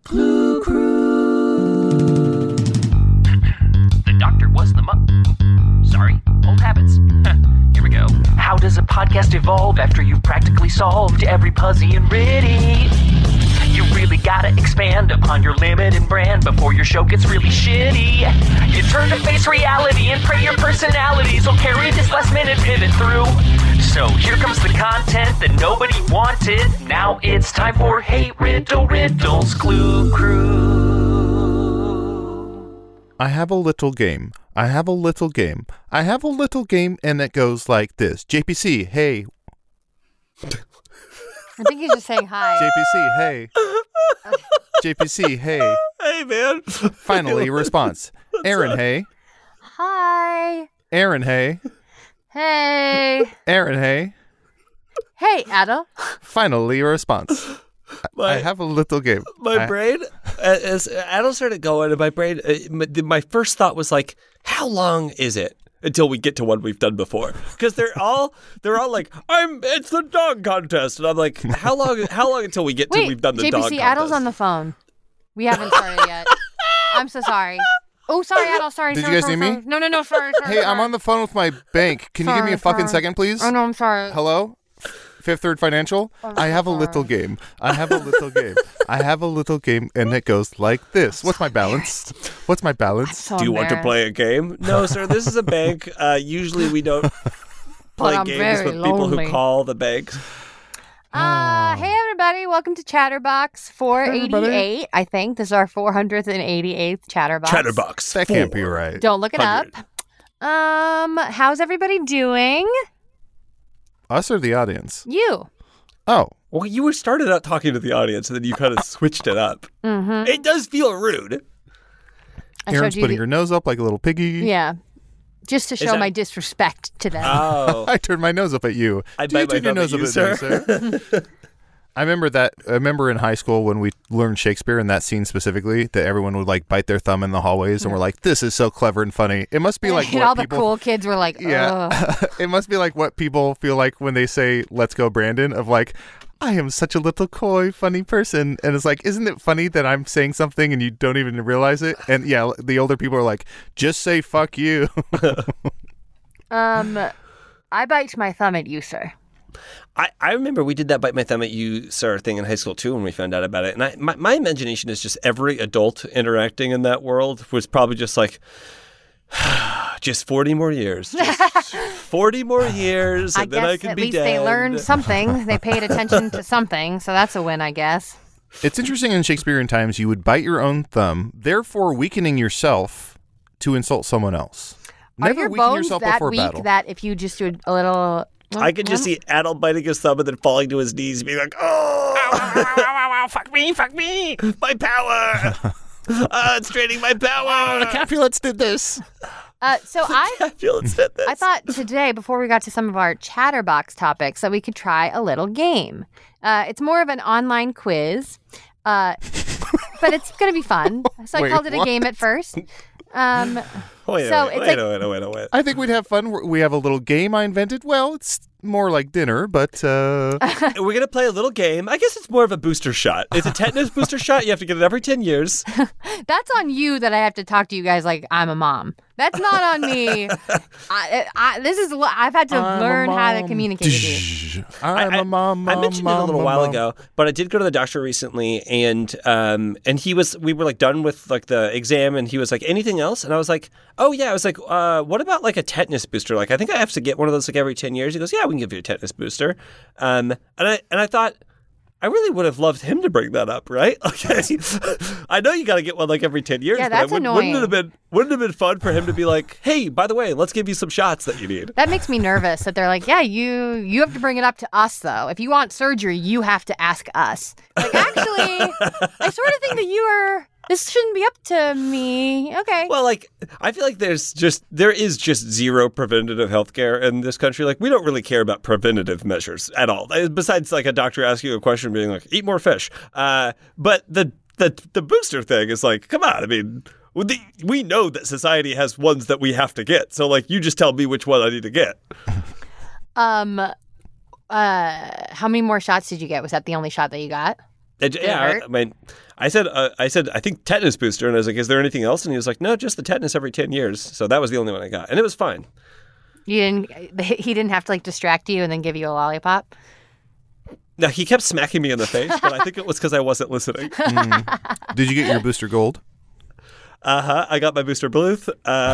Clue Crew. The doctor was the Sorry, old habits. Here we go. How does a podcast evolve after you've practically solved every Puzzy and Ritty? You really gotta expand upon your limit and brand before your show gets really shitty. You turn to face reality and pray your personalities will carry this last minute pivot through. So here comes the content that nobody wanted. Now it's time for Hate Riddles Clue Crew. I have a little game. I have a little game. I have a little game, and it goes like this. JPC, hey. I think he's just saying hi. JPC, hey. JPC, hey. Hey, man. Finally, a response. Aaron, hey. Hi. Aaron, hey. Hey. Aaron, hey. Hey, Ada. Finally, a response. I have a little game. My brain, as Adam started going, and my brain, my first thought was like, how long is it until we get to one we've done before? Because they're all like, it's the dog contest, and I'm like, how long until we get to we've done the JPC, dog contest? Adel's on the phone. We haven't started yet. I'm so sorry. Oh, sorry, Adel. Sorry. Did sorry, you guys sorry, need sorry. me? No. Sorry. Hey, I'm on the phone with my bank. Can you give me a fucking second, please? Oh, no, I'm sorry. Hello? Fifth Third Financial? I have a little game. I have a little game. I have a little game, and it goes like this. What's my balance? What's my balance? So Do you want to play a game? No, sir. This is a bank. Usually we don't play I'm games very with people lonely. who call the banks. Hey, everybody. Welcome to Chatterbox 488, I think. This is our 488th Chatterbox. Chatterbox. That can't be right. Don't look it up. How's everybody doing? Us or the audience? You. Oh. Well, you were started out talking to the audience, and then you kind of switched it up. Mm-hmm. It does feel rude. Aaron's putting her nose up like a little piggy. Yeah. Just to show my disrespect to them. Oh. I turned my nose up at you. I Do you bite turn my your thumb nose at up you, at me, sir? I remember in high school when we learned Shakespeare and that scene specifically, that everyone would like bite their thumb in the hallways and we're like, this is so clever and funny. It must be like and what all people, the cool kids were like, yeah. It must be like what people feel like when they say, let's go Brandon, of like, I am such a little coy, funny person. And it's like, isn't it funny that I'm saying something and you don't even realize it? And yeah, the older people are like, just say fuck you. I bite my thumb at you, sir. I remember we did that bite my thumb at you, sir, thing in high school, too, when we found out about it. And my imagination is just every adult interacting in that world was probably just like, just 40 more years. Just 40 more years, and then I can be dead. At least they learned something. They paid attention to something, so that's a win, I guess. It's interesting in Shakespearean times, you would bite your own thumb, therefore weakening yourself to insult someone else. Are Never your weaken bones yourself that before weak battle. that if you just do a little... I could just see Adel biting his thumb and then falling to his knees and being like, oh, ow, fuck me, my power. It's draining my power. The Capulets did this. I thought today, before we got to some of our Chatterbox topics, that we could try a little game. It's more of an online quiz, but it's going to be fun. So I called it a game at first. Wait a minute. I think we'd have fun. We have a little game I invented. Well, it's more like dinner, but... We're going to play a little game. I guess it's more of a booster shot. It's a tetanus booster shot. You have to get it every 10 years. That's on you that I have to talk to you guys like I'm a mom. That's not on me. I've had to learn how to communicate with you. I'm a mom. I mentioned it a little while ago, but I did go to the doctor recently, and we were like done with like the exam, and he was like, anything else? And I was like, oh yeah. I was like, what about like a tetanus booster? Like, I think I have to get one of those like every 10 years. He goes, yeah, we can give you a tetanus booster. And I thought, I really would have loved him to bring that up, right? Okay, I know you got to get one like every 10 years. Yeah, that's annoying. Wouldn't it have been fun for him to be like, hey, by the way, let's give you some shots that you need. That makes me nervous that they're like, yeah, you have to bring it up to us though. If you want surgery, you have to ask us. Like, actually, I sort of think that this shouldn't be up to me. Okay. Well, like, I feel like there is just zero preventative healthcare in this country. Like, we don't really care about preventative measures at all. Besides, like, a doctor asking you a question being like, eat more fish. But the booster thing is like, come on. I mean, we know that society has ones that we have to get. So, like, you just tell me which one I need to get. How many more shots did you get? Was that the only shot that you got? Yeah, I mean, I said, I think tetanus booster, and I was like, is there anything else? And he was like, no, just the tetanus every 10 years. So that was the only one I got, and it was fine. He didn't have to like distract you and then give you a lollipop? No, he kept smacking me in the face, but I think it was because I wasn't listening. Did you get your booster gold? I got my booster Bluth.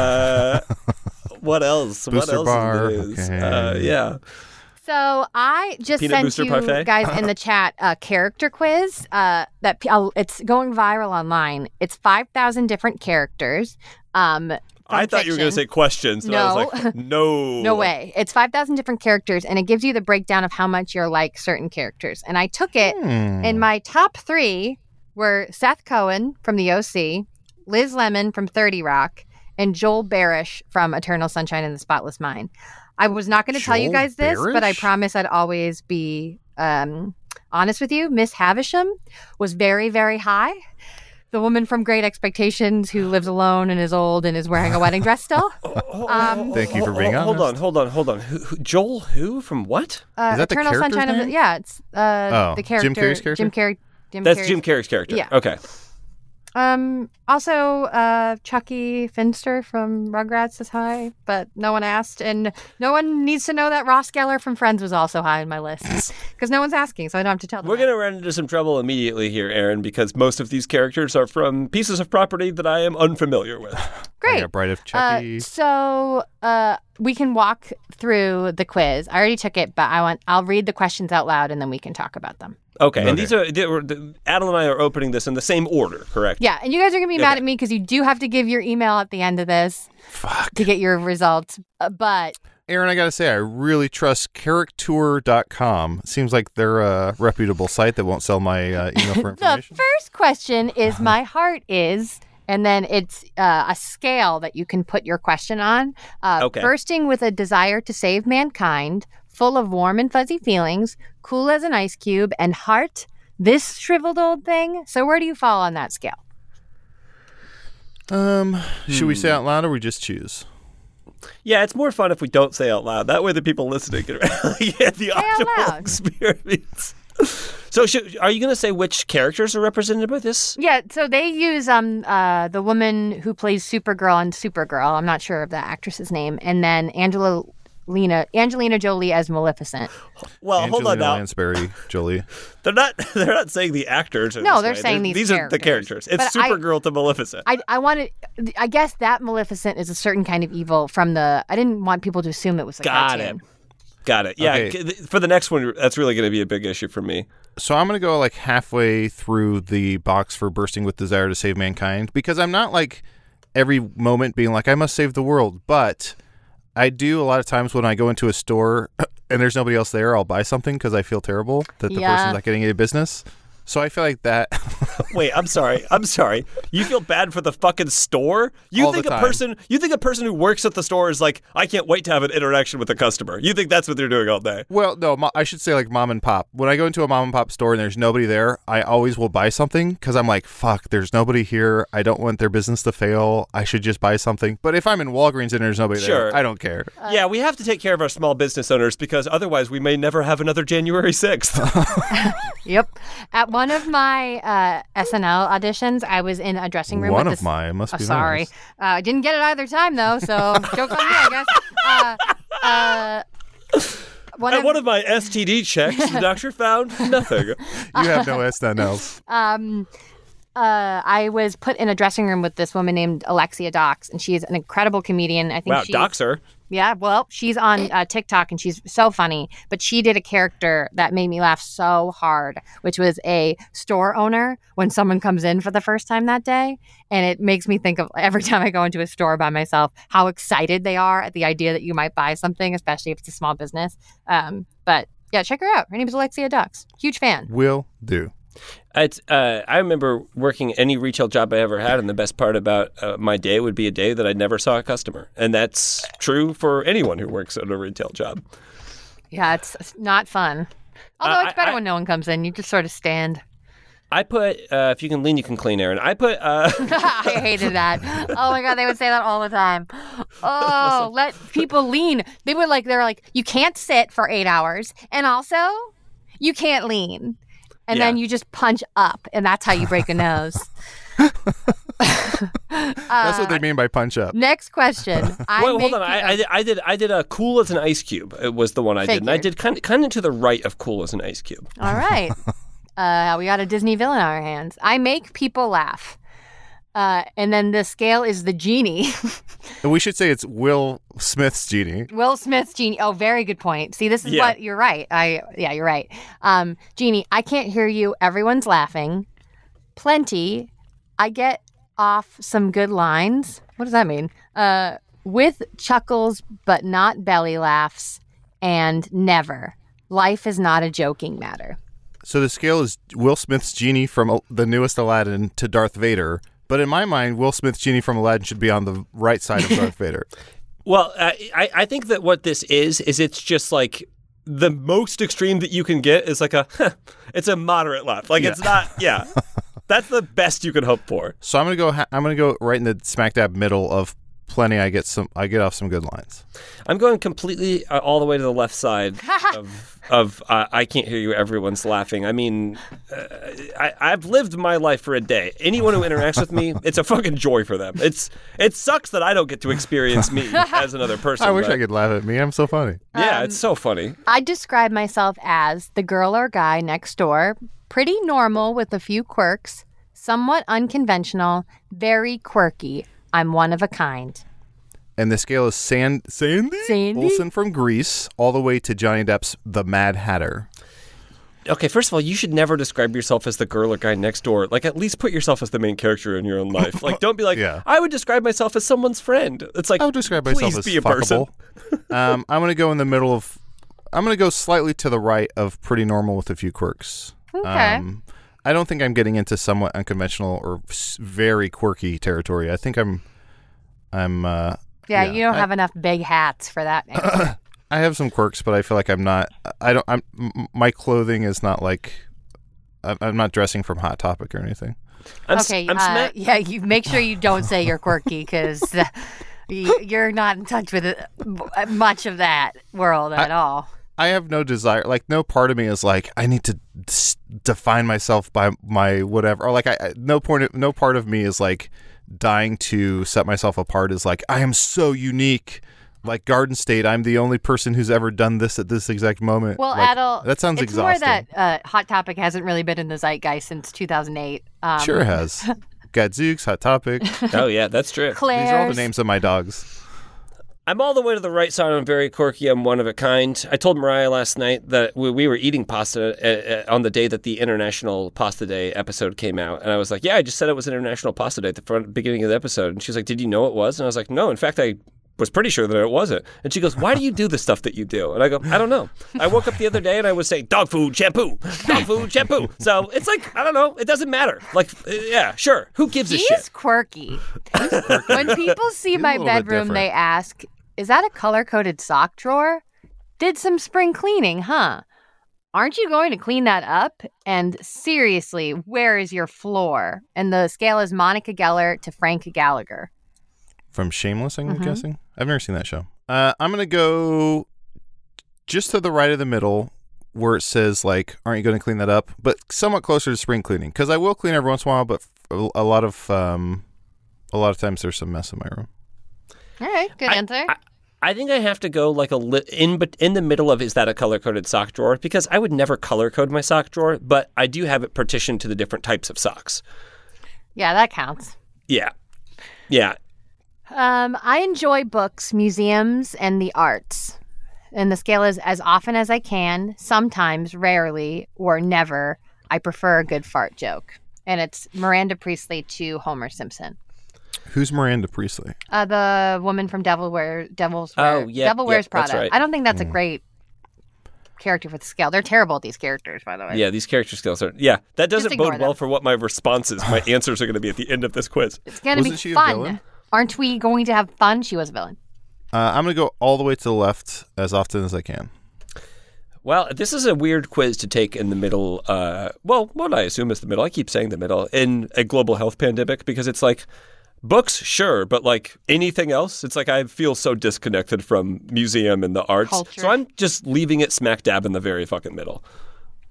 What else? Booster what else bar. is news? Okay. Yeah. So I just Peanut sent booster you parfait? guys in the chat a character quiz it's going viral online. It's 5,000 different characters. I thought you were going to say questions. And No. I was like, no. No way. It's 5,000 different characters, and it gives you the breakdown of how much you're like certain characters. And I took it, and my top 3 were Seth Cohen from The OC, Liz Lemon from 30 Rock, and Joel Barish from Eternal Sunshine in the Spotless Mind. I was not going to tell you Joel guys this, but I Barish? promise I'd always be honest with you. Miss Havisham was very, very high. The woman from Great Expectations who lives alone and is old and is wearing a wedding dress still. Thank you for being honest. Hold on. Joel who? From what? Is that the Eternal character's Sunshine of name? the the Jim character. Carrey's character? Jim Carrey. That's Jim Carrey's character. Yeah. Okay. Also, Chucky Finster from Rugrats is high, but no one asked, and no one needs to know that Ross Geller from Friends was also high on my list because no one's asking, so I don't have to tell them. We're going to run into some trouble immediately here, Aaron, because most of these characters are from pieces of property that I am unfamiliar with. Great. I got Bride of Chucky. So we can walk through the quiz. I already took it, but I'll read the questions out loud, and then we can talk about them. Okay, and Adel and I are opening this in the same order, correct? Yeah, and you guys are going to be mad at me because you do have to give your email at the end of this to get your results. But Aaron, I got to say, I really trust charactour.com. Seems like they're a reputable site that won't sell my email for the information. first question is my heart is, and then it's a scale that you can put your question on. Bursting with a desire to save mankind, full of warm and fuzzy feelings, cool as an ice cube, and heart, this shriveled old thing. So where do you fall on that scale? Should we say out loud or we just choose? Yeah, it's more fun if we don't say out loud. That way the people listening can really get the optimal experience. So are you going to say which characters are represented by this? Yeah, so they use the woman who plays Supergirl on Supergirl. I'm not sure of the actress's name. And then Angelina Jolie as Maleficent. Well, hold on now. Lansbury Jolie. They're not saying the actors. No, they're saying these are the characters. It's Supergirl to Maleficent. I guess that Maleficent is a certain kind of evil from the. I didn't want people to assume it was a cartoon. Got it. Yeah. Okay. For the next one, that's really going to be a big issue for me. So I'm going to go like halfway through the box for bursting with desire to save mankind because I'm not like every moment being like, I must save the world. But I do a lot of times when I go into a store and there's nobody else there, I'll buy something because I feel terrible that the person's not getting any business. So I feel like that. Wait, I'm sorry. You feel bad for the fucking store? You think a person who works at the store is like, I can't wait to have an interaction with the customer. You think that's what they're doing all day? Well, no, I should say like mom and pop. When I go into a mom and pop store and there's nobody there, I always will buy something because I'm like, fuck, there's nobody here. I don't want their business to fail. I should just buy something. But if I'm in Walgreens and there's nobody there, I don't care. Yeah, we have to take care of our small business owners because otherwise we may never have another January 6th. Yep. At one of my SNL auditions, I was in a dressing room with this... It must be sorry. nice. I didn't get it either time, though, so joke's on me, I guess. One of my STD checks, the doctor found nothing. You have no SNLs. I was put in a dressing room with this woman named Alexia Dox, and she's an incredible comedian. I think Doxer. Yeah, well, she's on TikTok, and she's so funny. But she did a character that made me laugh so hard, which was a store owner when someone comes in for the first time that day. And it makes me think of every time I go into a store by myself, how excited they are at the idea that you might buy something, especially if it's a small business. But yeah, check her out. Her name is Alexia Dox. Huge fan. Will do. I remember working any retail job I ever had, and the best part about my day would be a day that I never saw a customer. And that's true for anyone who works at a retail job. Yeah, it's not fun. Although it's better when no one comes in. You just sort of stand. I put, if you can lean, you can clean, Aaron. I put... I hated that. Oh, my God. They would say that all the time. Oh, let people lean. They were like, you can't sit for 8 hours. And also, you can't lean. and then you just punch up, and that's how you break a nose. That's what they mean by punch up. Next question. Hold on. I did a cool as an ice cube. It was the one I did, and I did kind of to the right of cool as an ice cube. All right. We got a Disney villain on our hands. I make people laugh. And then the scale is the genie. And we should say it's Will Smith's genie. Will Smith's genie. Oh, very good point. See, this is what you're right. You're right. Genie, I can't hear you. Everyone's laughing. Plenty. I get off some good lines. What does that mean? With chuckles, but not belly laughs. And never. Life is not a joking matter. So the scale is Will Smith's genie from the newest Aladdin to Darth Vader. But in my mind, Will Smith's genie from Aladdin should be on the right side of Darth Vader. Well, I think that what this is it's just like the most extreme that you can get is like it's a moderate laugh. Like it's not, that's the best you can hope for. So I'm gonna go right in the smack dab middle of plenty. I get off some good lines. I'm going completely all the way to the left side of I can't hear you. Everyone's laughing. I mean, I've lived my life for a day. Anyone who interacts with me, it's a fucking joy for them. It sucks that I don't get to experience me as another person. I wish I could laugh at me. I'm so funny. Yeah, it's so funny. I describe myself as the girl or guy next door, pretty normal with a few quirks, somewhat unconventional, very quirky. I'm one of a kind. And the scale is Sandy Olsen from Grease all the way to Johnny Depp's The Mad Hatter. Okay, first of all, you should never describe yourself as the girl or guy next door. Like, at least put yourself as the main character in your own life. Like, don't be like, I would describe myself as someone's friend. It's like, I would describe myself as be a person. I'm going to go in the middle of, I'm going to go slightly to the right of pretty normal with a few quirks. Okay. I don't think I'm getting into somewhat unconventional or very quirky territory. I think I'm you don't have enough big hats for that. I have some quirks, but I feel like my clothing is not like, I'm not dressing from Hot Topic or anything. You make sure you don't say you're quirky because you're not in touch with much of that world at all. I have no desire, like no part of me is like, I need to define myself by my whatever, or like no part of me is like dying to set myself apart as like, I am so unique. Like Garden State, I'm the only person who's ever done this at this exact moment. Well, like, Adel, that sounds exhausting. It's more that Hot Topic hasn't really been in the zeitgeist since 2008. Sure it has. Gadzooks, Hot Topic. Oh, yeah, that's true. Claire's. These are all the names of my dogs. I'm all the way to the right side. I'm very quirky. I'm one of a kind. I told Mariah last night that we were eating pasta on the day that the International Pasta Day episode came out. And I was like, I just said it was International Pasta Day at the beginning of the episode. And she's like, did you know it was? And I was like, no, in fact, I was pretty sure that it wasn't. And she goes, why do you do the stuff that you do? And I go, I don't know. I woke up the other day and I was saying dog food, shampoo, dog food, shampoo. So it's like, I don't know. It doesn't matter. Like, yeah, sure. Who gives a shit? He's quirky. When people see my bedroom, they ask, is that a color-coded sock drawer? Did some spring cleaning, huh? Aren't you going to clean that up? And seriously, where is your floor? And the scale is Monica Geller to Frank Gallagher. From Shameless, I'm guessing? I've never seen that show. I'm going to go just to the right of the middle where it says, like, aren't you going to clean that up? But somewhat closer to spring cleaning. Because I will clean every once in a while, but a lot of times there's some mess in my room. All right, good answer. I think I have to go like in the middle of, is that a color-coded sock drawer? Because I would never color-code my sock drawer, but I do have it partitioned to the different types of socks. Yeah, that counts. Yeah. I enjoy books, museums, and the arts. And the scale is as often as I can, sometimes, rarely, or never. I prefer a good fart joke. And it's Miranda Priestley to Homer Simpson. Who's Miranda Priestley? The woman from Devil Wears Prada. Right. I don't think that's a great character for the scale. They're terrible at these characters, by the way. Yeah, these character skills are... Yeah, that doesn't bode well them. for what my responses, my answers are going to be at the end of this quiz. It's going to be she fun. A villain? Aren't we going to have fun? She was a villain. I'm going to go all the way to the left as often as I can. Well, this is a weird quiz to take in the middle, what I assume is the middle. I keep saying the middle, in a global health pandemic, because it's like, books, sure, but like anything else, it's like I feel so disconnected from museum and the arts. Culture. So I'm just leaving it smack dab in the very fucking middle.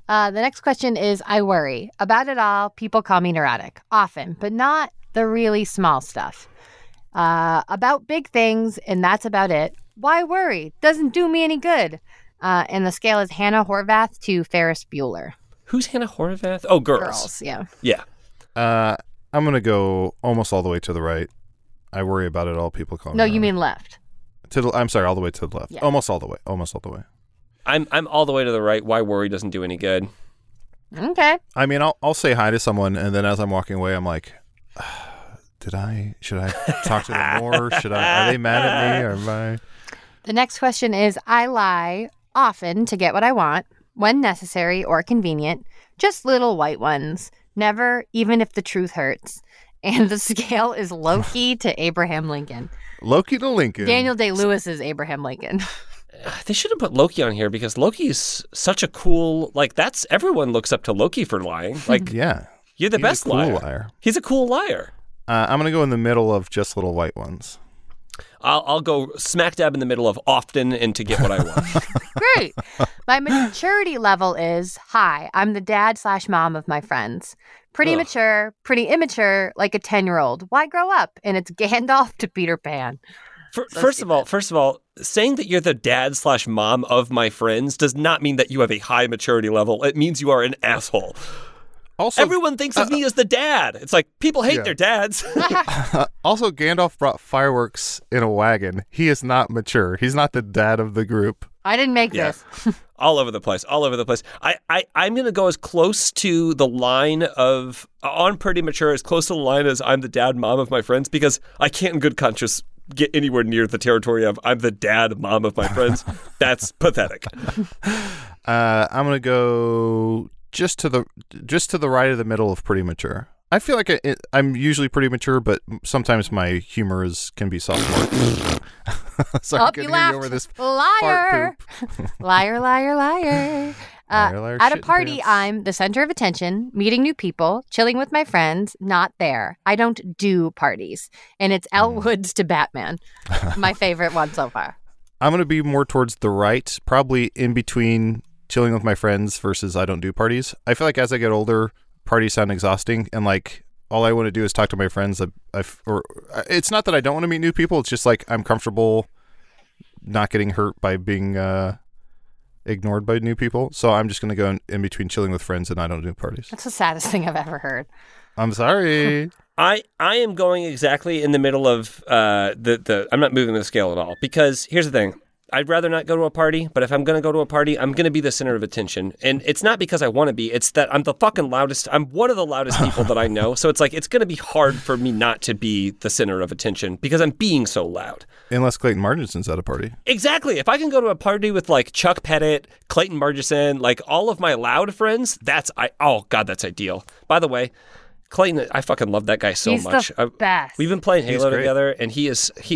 The next question is, I worry. About it all, people call me neurotic. Often, but not the really small stuff. About big things, and that's about it. Why worry? Doesn't do me any good. And the scale is Hannah Horvath to Ferris Bueller. Who's Hannah Horvath? Oh, girls. Girls, yeah. Yeah. I'm going to go almost all the way to the right. I worry about it all. People call me. No, you mean left. I'm sorry, all the way to the left. Yeah. Almost all the way. Almost all the way. I'm all the way to the right. Why worry doesn't do any good. Okay. I mean, I'll say hi to someone, and then as I'm walking away, I'm like, should I talk to them more? Are they mad at me or am I? The next question is, I lie often to get what I want, when necessary or convenient, just little white ones, never, even if the truth hurts. And the scale is Loki to Abraham Lincoln. Loki to Lincoln. Daniel Day-Lewis is Abraham Lincoln. They should have put Loki on here because Loki is such a cool, everyone looks up to Loki for lying. Yeah. You're the He's best a cool liar. He's a cool liar. I'm going to go in the middle of just little white ones. I'll go smack dab in the middle of often and to get what I want. Great. My maturity level is high. I'm the dad/mom of my friends. Pretty mature, pretty immature, like a 10-year-old. Why grow up? And it's Gandalf to Peter Pan. First of all, saying that you're the dad/mom of my friends does not mean that you have a high maturity level. It means you are an asshole. Also, everyone thinks of me as the dad. It's like people hate their dads. Also, Gandalf brought fireworks in a wagon. He is not mature. He's not the dad of the group. I didn't make this. All over the place. I'm going to go as close to the line of, on pretty mature, as close to the line as I'm the dad, mom of my friends, because I can't in good conscience get anywhere near the territory of I'm the dad, mom of my friends. That's pathetic. I'm going to go just to the right of the middle of pretty mature. I feel like I'm usually pretty mature, but sometimes my humor can be sophomore. So I'm getting over this liar. Liar, liar, liar. Liar, at a shitting party, pants. I'm the center of attention, meeting new people, chilling with my friends, not there. I don't do parties. And it's Elle Woods to Batman. My favorite one so far. I'm going to be more towards the right, probably in between chilling with my friends versus I don't do parties. I feel like as I get older, parties sound exhausting, and like all I want to do is talk to my friends. Or it's not that I don't want to meet new people. It's just like I'm comfortable not getting hurt by being ignored by new people. So I'm just going to go in between chilling with friends and I don't do parties. That's the saddest thing I've ever heard. I'm sorry. I am going exactly in the middle of I'm not moving the scale at all, because here's the thing. I'd rather not go to a party, but if I'm going to go to a party, I'm going to be the center of attention. And it's not because I want to be, it's that I'm the fucking loudest. I'm one of the loudest people that I know. So it's like, it's going to be hard for me not to be the center of attention because I'm being so loud. Unless Clayton Marginson's at a party. Exactly. If I can go to a party with like Chuck Pettit, Clayton Margison, like all of my loud friends, that's ideal. By the way, Clayton, I fucking love that guy so He's much. The best. We've been playing Halo great. together, and he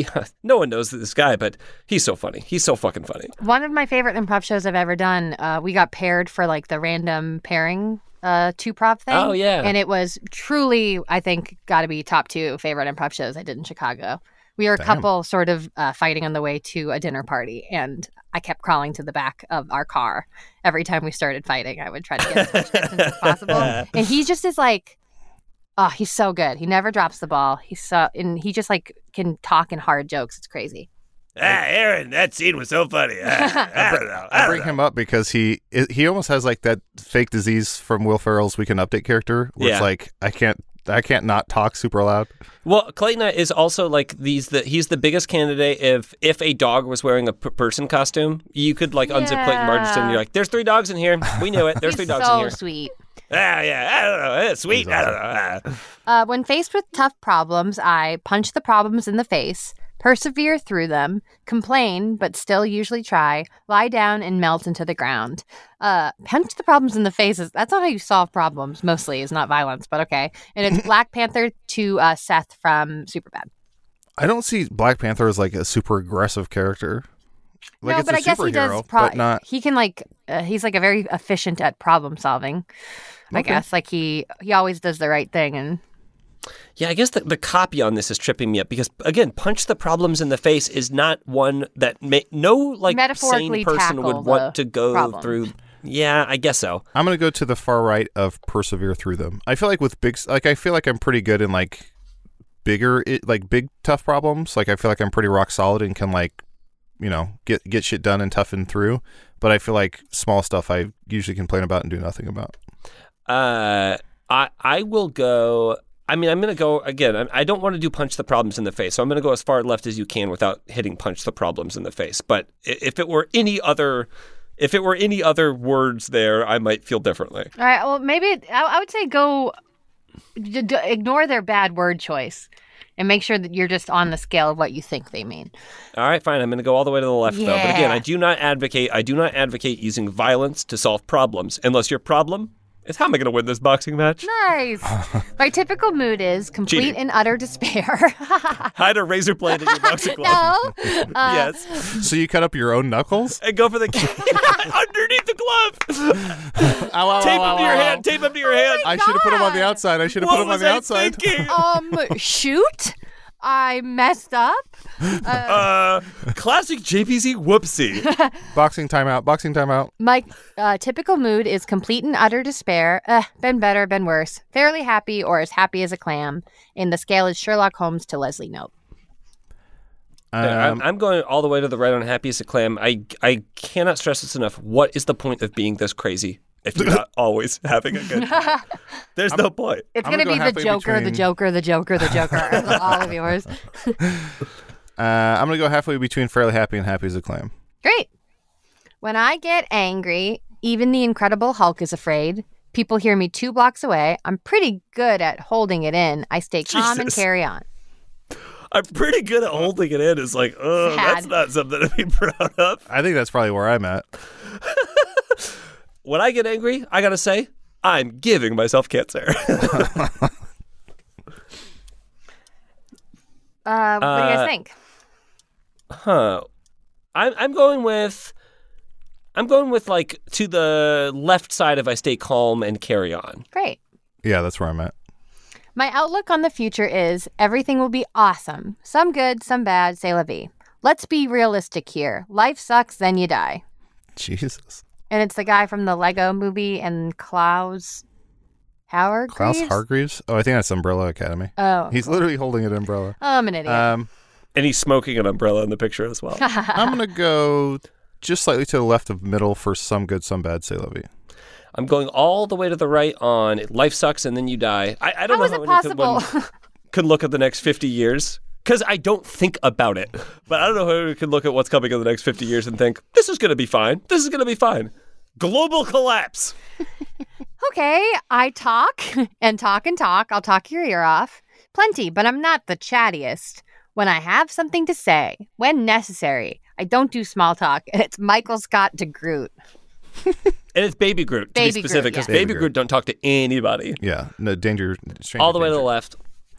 no one knows this guy, but he's so funny. He's so fucking funny. One of my favorite improv shows I've ever done, we got paired for like the random pairing two-prov thing. Oh, yeah. And it was truly, I think, got to be top 2 favorite improv shows I did in Chicago. We were a couple sort of fighting on the way to a dinner party, and I kept crawling to the back of our car. Every time we started fighting, I would try to get as much distance as possible. And he just is like, oh, he's so good. He never drops the ball. And he just like can talk in hard jokes. It's crazy. Aaron, that scene was so funny. I don't know. I bring him up because he almost has like that fake disease from Will Ferrell's Weekend Update character, where it's like I can't not talk super loud. Well, Clayton is also like he's the biggest candidate. If a dog was wearing a person costume, you could like unzip Clayton Margison and you're like, "There's 3 dogs in here. We knew it. There's 3 dogs in here." So sweet. Yeah, I don't know. It's sweet. Exactly. I don't know. When faced with tough problems, I punch the problems in the face, persevere through them, complain, but still usually try, lie down and melt into the ground. Punch the problems in the face, that's not how you solve problems, mostly. It's not violence, but okay. And it's Black Panther to Seth from Superbad. I don't see Black Panther as like a super aggressive character. Like, no, it's but a I guess he superhero, does. but not. He can like. He's like a very efficient at problem solving. I guess like he always does the right thing. And yeah, I guess the copy on this is tripping me up because again, punch the problems in the face is not one that no like sane Metaphorically person would tackle want the to go problem. through. Yeah, I guess so. I'm going to go to the far right of persevere through them. I feel like with I feel like I'm pretty good in like big tough problems. Like I feel like I'm pretty rock solid and can like, get shit done and toughen through. But I feel like small stuff I usually complain about and do nothing about. I will go. I mean, I'm going to go again. I don't want to do punch the problems in the face, so I'm going to go as far left as you can without hitting punch the problems in the face. But if it were any other words there, I might feel differently. All right. Well, maybe I would say go ignore their bad word choice and make sure that you're just on the scale of what you think they mean. All right, fine. I'm going to go all the way to the left, though. But again, I do not advocate using violence to solve problems, unless your problem is how am I going to win this boxing match? Nice. My typical mood is complete and utter despair. Hide a razor blade in your boxing glove. No. Yes. So you cut up your own knuckles? And go for the underneath the glove. Tape them to your hand. I should have put them on the outside. What was I thinking? Shoot. I messed up. Classic JPZ whoopsie. Boxing timeout. My typical mood is complete and utter despair. Been better, been worse. Fairly happy or as happy as a clam. And the scale is Sherlock Holmes to Leslie Knope. I'm going all the way to the right on happy as a clam. I cannot stress this enough. What is the point of being this crazy if you're not always having a good time? There's no point. It's going to be the Joker, the Joker, the Joker, the Joker. All of yours. I'm going to go halfway between fairly happy and happy as a clam. Great. When I get angry, even the Incredible Hulk is afraid. People hear me 2 blocks away. I'm pretty good at holding it in. I stay calm and carry on. I'm pretty good at holding it in. It's like, oh, that's not something to be proud of. I think that's probably where I'm at. When I get angry, I got to say, I'm giving myself cancer. What do you guys think? I'm going with like to the left side of I stay calm and carry on. Great. Yeah, that's where I'm at. My outlook on the future is everything will be awesome. Some good, some bad, c'est la vie. Let's be realistic here. Life sucks, then you die. Jesus. And it's the guy from the Lego movie and Klaus Hargreaves? Klaus Hargreaves? Oh, I think that's Umbrella Academy. Oh. He's literally holding an umbrella. Oh, I'm an idiot. And he's smoking an umbrella in the picture as well. I'm going to go just slightly to the left of middle for some good, some bad, c'est la vie. I'm going all the way to the right on life sucks and then you die. I don't know how anyone could look at the next 50 years because I don't think about it. But I don't know how anyone can look at what's coming in the next 50 years and think, this is going to be fine. This is going to be fine. Global collapse. Okay, I talk and talk and talk. I'll talk your ear off. Plenty, but I'm not the chattiest. When I have something to say, when necessary, I don't do small talk. And it's Michael Scott to Groot. And it's Baby Groot, to be specific, because Baby Groot don't talk to anybody. Yeah, no danger. All the way to the left.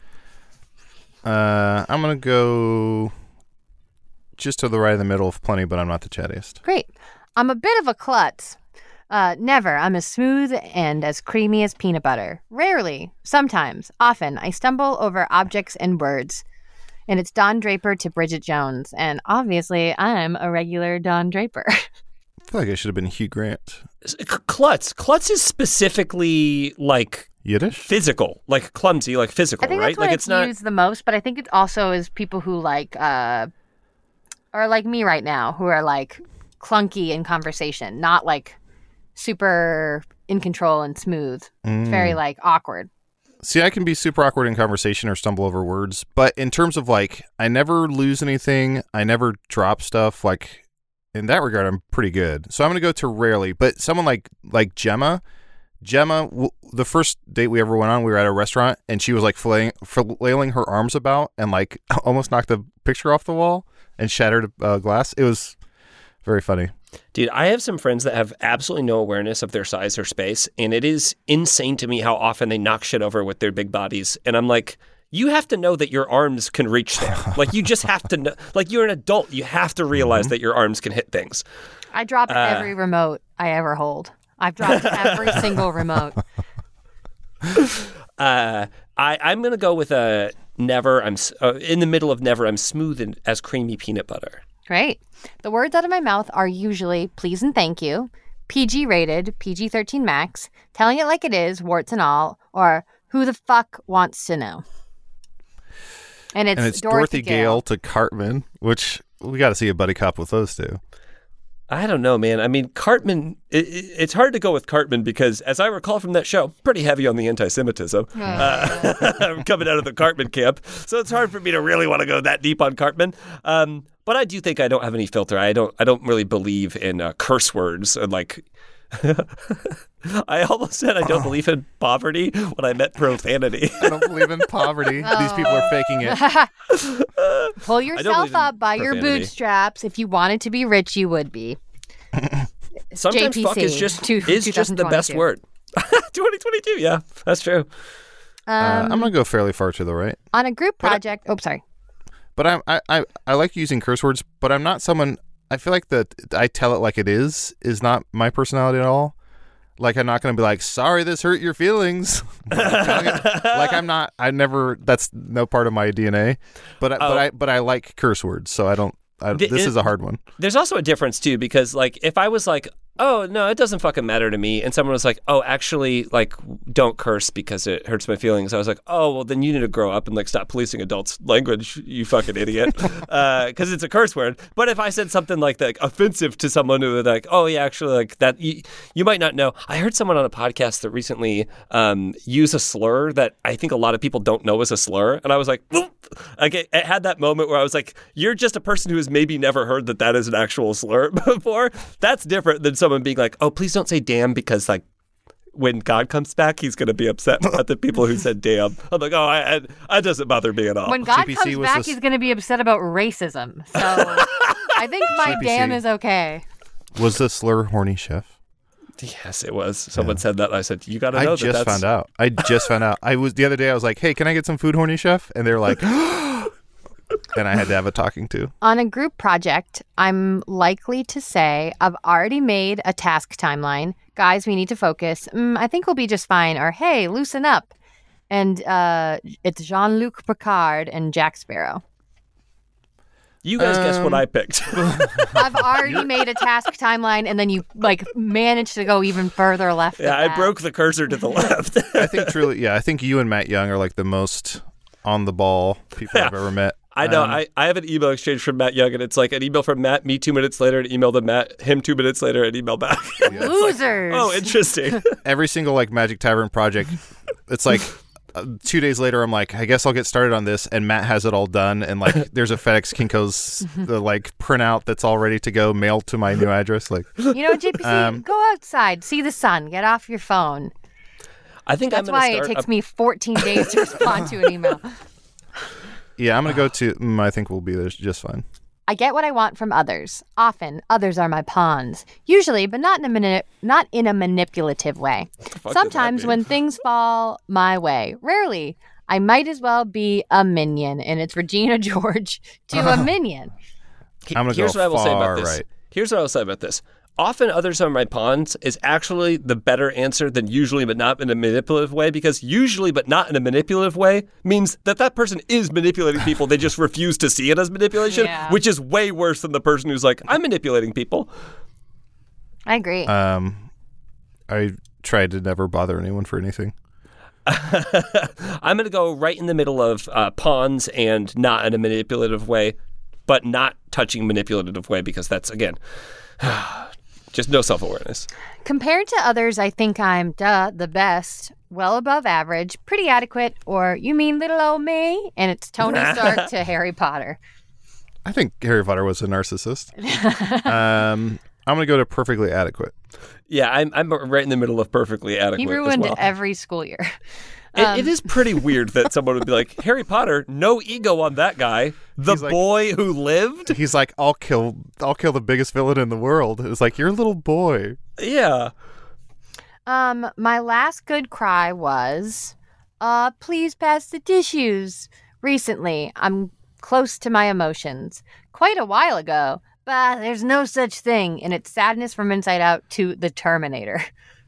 I'm going to go just to the right of the middle of plenty, but I'm not the chattiest. Great. I'm a bit of a klutz. Never. I'm as smooth and as creamy as peanut butter. Rarely. Sometimes. Often. I stumble over objects and words. And it's Don Draper to Bridget Jones. And obviously, I'm a regular Don Draper. I feel like I should have been Hugh Grant. Klutz. Klutz is specifically like Yiddish? Physical. Like clumsy, like physical, I think right? that's what like it's not used the most, but I think it also is people who like are like me right now, who are like clunky in conversation, not like super in control and smooth. It's very like awkward. See, I can be super awkward in conversation or stumble over words, but in terms of like, I never lose anything. I never drop stuff. Like in that regard, I'm pretty good. So I'm going to go to rarely, but someone like Gemma, the first date we ever went on, we were at a restaurant and she was like flailing her arms about and like almost knocked the picture off the wall and shattered a glass. It was very funny. Dude, I have some friends that have absolutely no awareness of their size or space, and it is insane to me how often they knock shit over with their big bodies. And I'm like, you have to know that your arms can reach there. Like, you just have to know. Like, you're an adult. You have to realize that your arms can hit things. I drop every remote I ever hold. I've dropped every single remote. I'm going to go with a never. I'm in the middle of never. I'm smooth and as creamy peanut butter. Great. The words out of my mouth are usually please and thank you, PG rated, PG-13 max, telling it like it is, warts and all, or who the fuck wants to know? And it's Dorothy Gale to Cartman, which we got to see a buddy cop with those two. I don't know, man. I mean, Cartman, it's hard to go with Cartman because, as I recall from that show, pretty heavy on the anti-Semitism coming out of the Cartman camp. So it's hard for me to really want to go that deep on Cartman. But I do think I don't have any filter. I don't really believe in curse words and like. I almost said I don't believe in poverty when I meant profanity. I don't believe in poverty. These people are faking it. Pull yourself up by your bootstraps. If you wanted to be rich, you would be. Sometimes JPC, fuck is just the best word. 2022, yeah, that's true. I'm gonna go fairly far to the right on a group project. Sorry. But I like using curse words, but I'm not someone. I feel like that I tell it like it is not my personality at all. Like I'm not going to be like, sorry, this hurt your feelings. Like I'm not. I never. That's no part of my DNA. But I like curse words, so I don't. This is a hard one. There's also a difference too, because like if I was like, oh no, it doesn't fucking matter to me, and someone was like, oh, actually, like don't curse because it hurts my feelings. I was like, oh, well then you need to grow up and like stop policing adults' language, you fucking idiot, because it's a curse word. But if I said something like that offensive to someone who would like, oh yeah, actually like that, you might not know. I heard someone on a podcast that recently use a slur that I think a lot of people don't know is a slur, and I was like, it had that moment where I was like, you're just a person who has maybe never heard that is an actual slur before. That's different than someone being like, oh, please don't say damn because like when God comes back, he's going to be upset about the people who said damn. I'm like, oh, that doesn't bother me at all. When God comes back, he's going to be upset about racism. So I think my damn is okay. Was the slur horny chef? Yes, it was. Someone said that. And I said, you got to know I just found out. The other day, I was like, hey, can I get some food, horny chef? And they're like, and I had to have a talking to. On a group project, I'm likely to say I've already made a task timeline. Guys, we need to focus. I think we'll be just fine. Or, hey, loosen up. And it's Jean-Luc Picard and Jack Sparrow. You guys guess what I picked. I've already made a task timeline, and then you like managed to go even further left. Yeah, I broke the cursor to the left. I think truly, I think you and Matt Young are like the most on the ball people I've ever met. I know. I have an email exchange from Matt Young, and it's like an email from Matt, me 2 minutes later, an email to Matt, him 2 minutes later, an email back. Losers. Like, oh, interesting. Every single like Magic Tavern project, it's like 2 days later, I'm like, I guess I'll get started on this, and Matt has it all done, and like there's a FedEx Kinko's the like printout that's all ready to go, mailed to my new address. Like, you know, JPC, go outside, see the sun, get off your phone. I think that's why it takes me 14 days to respond to an email. Yeah, I'm going to go to, I think we'll be there just fine. I get what I want from others. Often, others are my pawns. Usually, but not in a manipulative way. Sometimes when things fall my way. Rarely. I might as well be a minion. And it's Regina George to a minion. I'm going to go far right. Here's what I will say about this. Often others are my pawns is actually the better answer than usually but not in a manipulative way, because usually but not in a manipulative way means that person is manipulating people. They just refuse to see it as manipulation, which is way worse than the person who's like, I'm manipulating people. I agree. I tried to never bother anyone for anything. I'm going to go right in the middle of pawns and not in a manipulative way, but not touching manipulative way, because that's, again... just no self-awareness. Compared to others, I think I'm, the best, well above average, pretty adequate, or you mean little old me? And it's Tony Stark to Harry Potter. I think Harry Potter was a narcissist. I'm going to go to perfectly adequate. Yeah, I'm right in the middle of perfectly adequate. He ruined every school year. It is pretty weird that someone would be like, Harry Potter, no ego on that guy. The boy who lived? He's like, I'll kill the biggest villain in the world. It's like, you're a little boy. Yeah. My last good cry was, please pass the tissues. Recently, I'm close to my emotions. Quite a while ago, but there's no such thing. And it's sadness from inside out to the Terminator.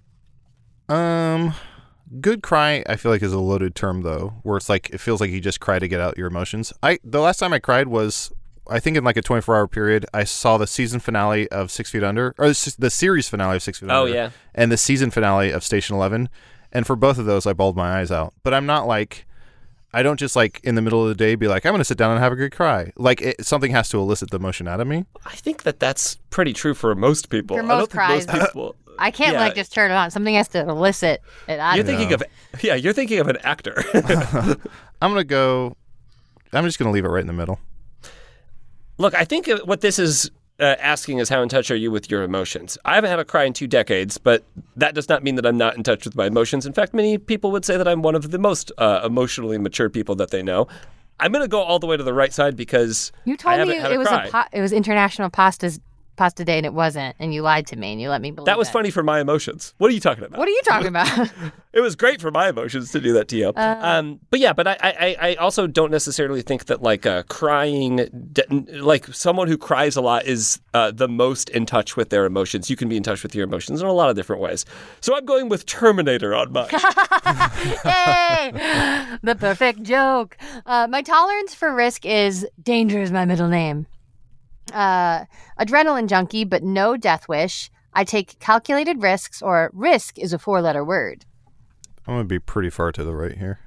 Good cry, I feel like, is a loaded term, though, where it's like, it feels like you just cry to get out your emotions. The last time I cried was I think in like a 24-hour period, I saw the season finale of 6 Feet Under, or the series finale of 6 Feet Under. Oh, yeah. And the season finale of Station 11. And for both of those, I bawled my eyes out. But I'm not like, I don't just like in the middle of the day be like, I'm going to sit down and have a good cry. Like something has to elicit the emotion out of me. I think that's pretty true for most people. For most cries. Most people, I can't like just turn it on. Something has to elicit it out of me. You're thinking of an actor. I'm just going to leave it right in the middle. Look, I think what this is asking is how in touch are you with your emotions? I haven't had a cry in 2 decades, but that does not mean that I'm not in touch with my emotions. In fact, many people would say that I'm one of the most emotionally mature people that they know. I'm going to go all the way to the right side because you told I haven't me had it a was cry. It was International Pasta Day and it wasn't, and you lied to me and you let me believe that was funny for my emotions. What are you talking about? What are you talking about? It was great for my emotions to do that to you. But I also don't necessarily think that like crying, like someone who cries a lot is the most in touch with their emotions. You can be in touch with your emotions in a lot of different ways. So I'm going with Terminator on mine. Hey, the perfect joke. My tolerance for risk is danger is my middle name. Adrenaline junkie, but no death wish. I take calculated risks, or risk is a 4-letter word. I'm going to be pretty far to the right here.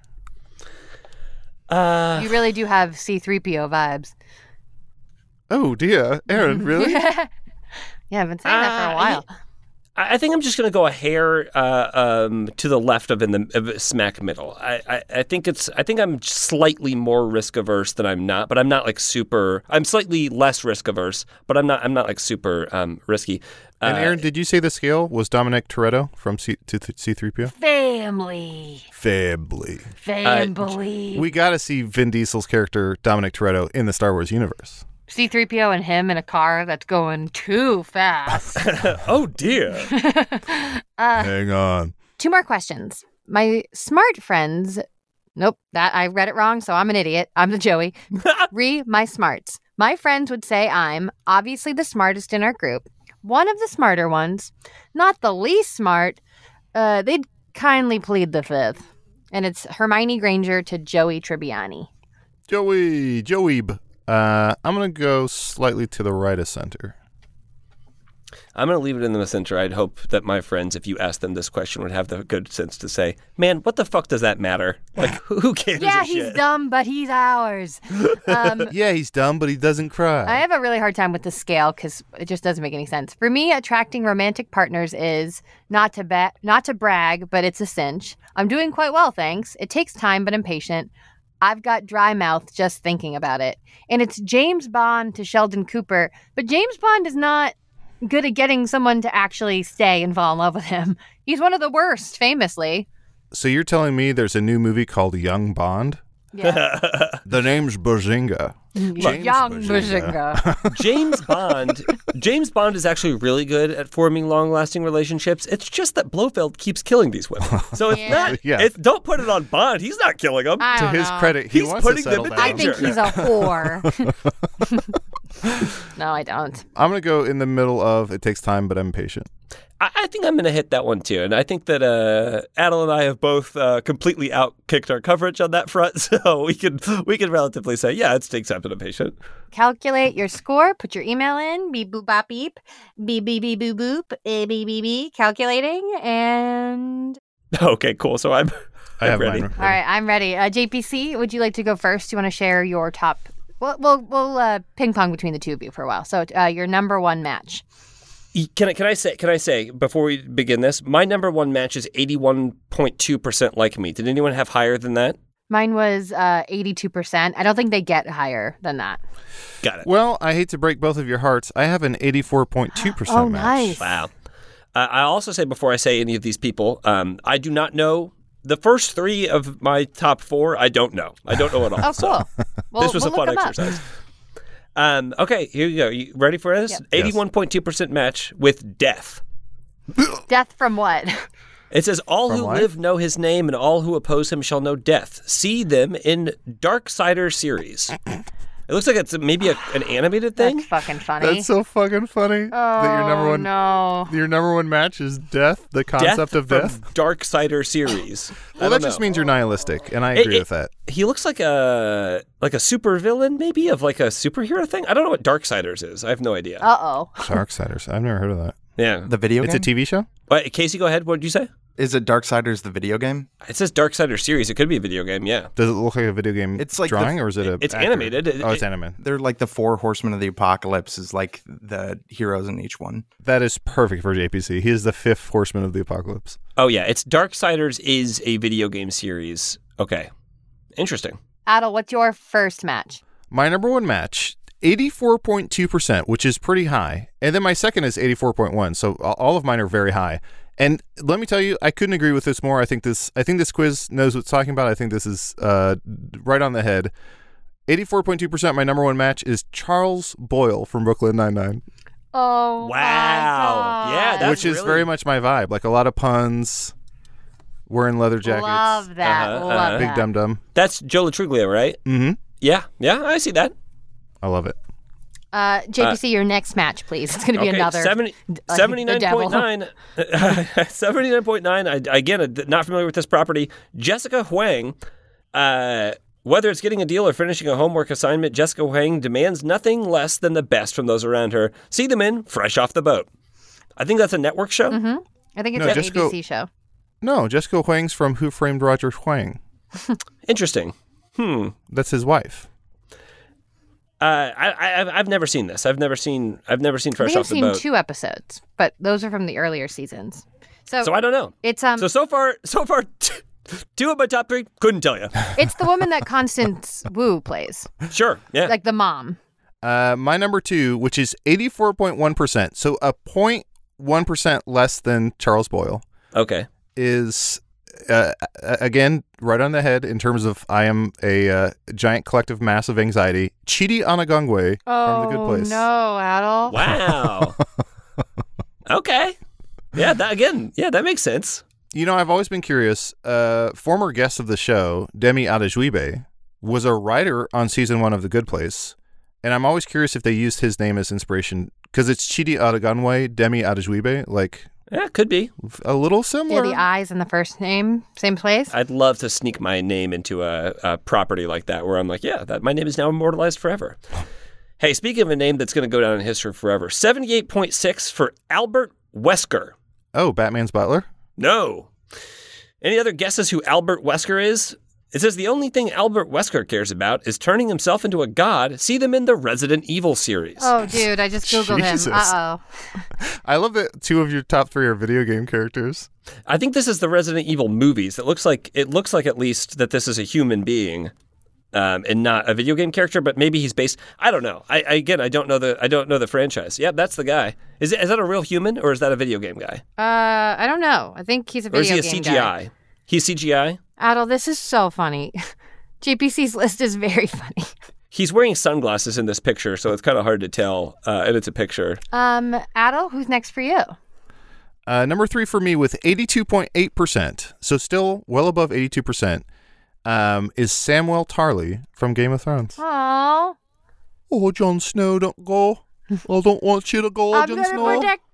You really do have C-3PO vibes. Oh, dear. Aaron, really? Yeah, I've been saying that for a while. I think I'm just going to go a hair to the left of smack middle. I think I'm slightly more risk averse than I'm not, but I'm not like super. I'm slightly less risk averse, but I'm not like super risky. And Aaron, did you say the scale was Dominic Toretto from C-3PO? Family. We got to see Vin Diesel's character Dominic Toretto in the Star Wars universe. C-3PO and him in a car that's going too fast. Oh, dear. Hang on. 2 more questions. My smart friends... Nope, that I read it wrong, so I'm an idiot. I'm the Joey. My smarts. My friends would say I'm obviously the smartest in our group. One of the smarter ones. Not the least smart. They'd kindly plead the 5th. And it's Hermione Granger to Joey Tribbiani. Joey. I'm going to go slightly to the right of center. I'm going to leave it in the center. I'd hope that my friends, if you asked them this question, would have the good sense to say, man, what the fuck does that matter? Like, who cares? Yeah, he's dumb, but he's ours. Yeah, he's dumb, but he doesn't cry. I have a really hard time with the scale because it just doesn't make any sense. For me, attracting romantic partners is not to brag, but it's a cinch. I'm doing quite well, thanks. It takes time, but I'm patient. I've got dry mouth just thinking about it. And it's James Bond to Sheldon Cooper, but James Bond is not good at getting someone to actually stay and fall in love with him. He's one of the worst, famously. So you're telling me there's a new movie called Young Bond? Yeah. The name's Bazinga. Young Bazinga. James Bond is actually really good at forming long-lasting relationships. It's just that Blofeld keeps killing these women. So it's not. Yeah. Don't put it on Bond. He's not killing them. To his credit, he's wants putting to them in down. I think he's a whore. No, I don't. I'm going to go in the middle of it takes time, but I'm patient. I think I'm going to hit that one too. And I think that Adel and I have both completely outkicked our coverage on that front. So we can relatively say, yeah, it takes time, but I'm patient. Calculate your score. Put your email in. Beep, boop, bop, beep. Beep, beep, beep, boop, boop. Beep, beep, beep, beep. Calculating. And... Okay, cool. So I'm ready. All right, I'm ready. JPC, would you like to go first? Do you want to share your top... We'll ping pong between the two of you for a while. So your number one match. Can I say before we begin this, my number one match is 81.2% like me. Did anyone have higher than that? Mine was 82%. I don't think they get higher than that. Got it. Well, I hate to break both of your hearts. I have an 84.2% Oh, match. nice. Wow. I also say before I say any of these people, I do not know. The first 3 of my top 4, I don't know. I don't know at all. Oh, cool. Well, this was a fun look 'em up. exercise. Okay, here you go. You ready for this? Yep. 81.2% match with death. Death from what? It says, all From who life? live know his name, and all who oppose him shall know death. See them in Darksider series. It looks like it's maybe an animated thing. That's fucking funny. That's so fucking funny. Oh, Your number one match is death, the concept of death. From Darksider series. Well, that just means you're nihilistic, and I agree with that. He looks like a super villain, maybe, of like a superhero thing. I don't know what Darksiders is. I have no idea. Uh-oh. Darksiders. I've never heard of that. Yeah. The video game? It's a TV show? Wait, Casey, go ahead. What did you say? Is it Darksiders the video game? It says Darksider series. It could be a video game, yeah. Does it look like a video game It's like drawing, or is it It's animated. It's animated. They're like the 4 horsemen of the apocalypse is like the heroes in each one. That is perfect for JPC. He is the 5th horseman of the apocalypse. Oh, yeah. It's Darksiders is a video game series. Okay. Interesting. Adel, what's your first match? My number one match, 84.2%, which is pretty high. And then my second is 84.1%. So all of mine are very high. And let me tell you, I couldn't agree with this more. I think this quiz knows what it's talking about. I think this is right on the head. 84.2%, my number one match is Charles Boyle from Brooklyn Nine-Nine. Oh, wow. my God. Yeah, that's which is very much my vibe. Like a lot of puns, wearing leather jackets. Love that. Love Big that. dum-dum. That's Joe Latruglia, right? Mm-hmm. Yeah, I see that. I love it. JPC, your next match, please. It's going to be another 79.9. 79.9. Again, not familiar with this property. Jessica Huang. Whether it's getting a deal or finishing a homework assignment, Jessica Huang demands nothing less than the best from those around her. See them in fresh off the boat. I think that's a network show. Mm-hmm. I think it's an ABC show. No, Jessica Huang's from Who Framed Roger Huang. Interesting. That's his wife. I've never seen this. I've never seen Fresh I've Off the seen Boat. 2 episodes, but those are from the earlier seasons. So I don't know. It's So far, 2 of my top 3 couldn't tell you. it's the woman that Constance Wu plays, Sure, yeah. like the mom. My number 2, which is 84.1%, so a 0.1% less than Charles Boyle, Okay. is again right on the head in terms of I am a giant collective mass of anxiety. Chidi Anagongwe from The Good Place. No, Adel. Wow. Okay. Yeah. That makes sense. You know, I've always been curious. Former guest of the show, Demi Adejuyigbe, was a writer on season 1 of The Good Place, and I'm always curious if they used his name as inspiration because it's Chidi Adegbanwe, Demi Adejuyigbe, like. Yeah, could be. A little similar. Yeah, the I's in the first name, same place. I'd love to sneak my name into a property like that where I'm like, my name is now immortalized forever. Hey, speaking of a name that's going to go down in history forever, 78.6 for Albert Wesker. Oh, Batman's butler? No. Any other guesses who Albert Wesker is? It says the only thing Albert Wesker cares about is turning himself into a god. See them in the Resident Evil series. Oh, dude, I just Googled Jesus. him. Uh-oh. I love that 2 of your top 3 are video game characters. I think this is the Resident Evil movies. It looks like at least that this is a human being, and not a video game character. But maybe he's based. I don't know. I don't know the franchise. Yeah, that's the guy. Is that a real human or is that a video game guy? I don't know. I think he's a video game Or is he a CGI? guy. He's CGI? Adel, this is so funny. JPC's list is very funny. He's wearing sunglasses in this picture, so it's kind of hard to tell, and it's a picture. Adel, who's next for you? Number 3 for me with 82.8%, so still well above 82%, is Samwell Tarly from Game of Thrones. Aww. Oh, Jon Snow, don't go. I don't want you to go, I'm Jon going to Snow. protect